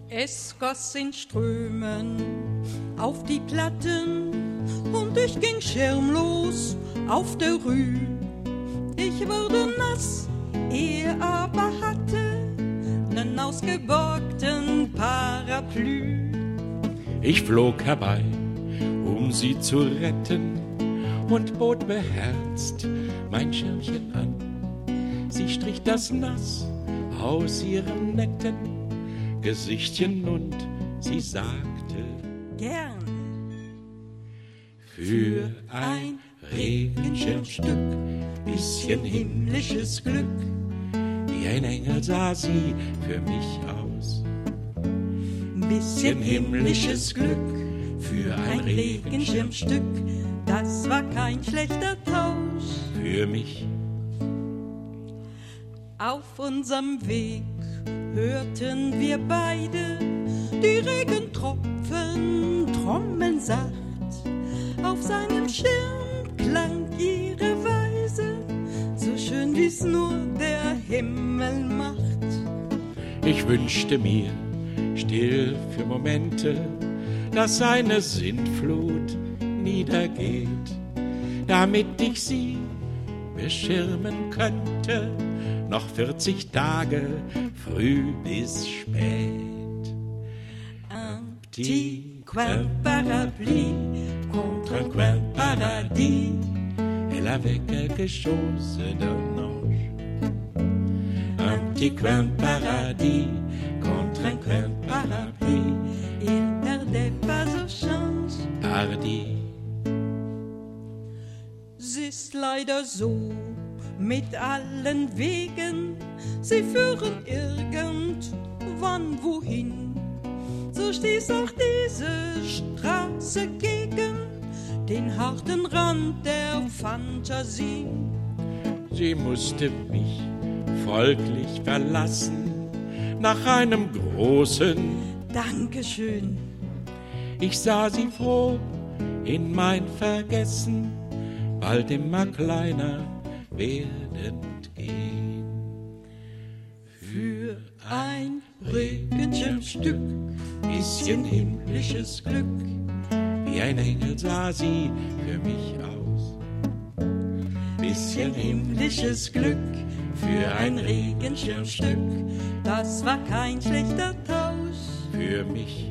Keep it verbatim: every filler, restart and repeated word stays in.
Es goss in Strömen auf die Platten und ich ging schirmlos auf der Rue. Ich wurde nass, er aber hatte nen ausgeborgten Parapluie. Ich flog herbei, um sie zu retten, und bot beherzt mein Schirmchen an. Sie strich das Nass aus ihrem netten Gesichtchen und sie sagte: Gern. Für ein Regenschirmstück, bisschen himmlisches Glück, wie ein Engel sah sie für mich aus. Bisschen himmlisches Glück Für ein ein Regenschirmstück, Regenschirmstück, das war kein schlechter Tausch. für mich. Auf unserem Weg hörten wir beide die Regentropfen trommeln sacht. Auf seinem Schirm klang ihre Weise, so schön wie's nur der Himmel macht. Ich wünschte mir still für Momente, dass eine Sintflut niedergeht, damit ich sie beschirmen könnte, noch vierzig Tage früh bis spät. Un petit coin parapluie contre un coin paradis. Elle avait quelque chose d'un ange. Un petit coin paradis contre un coin parapluie. Il perdait pas au change. Hardy. Es ist leider so mit allen Wegen, sie führen irgendwann wohin. So stieß auch diese Straße gegen den harten Rand der Fantasie. Sie musste mich folglich verlassen nach einem großen Dankeschön. Ich sah sie froh in mein Vergessen, bald immer kleiner werdend gehen. Für ein Regenschirmstück, Bisschen himmlisches Glück, wie ein Engel sah sie für mich aus. Bisschen himmlisches Glück für ein Regenschirmstück, das war kein schlechter Tausch. für mich.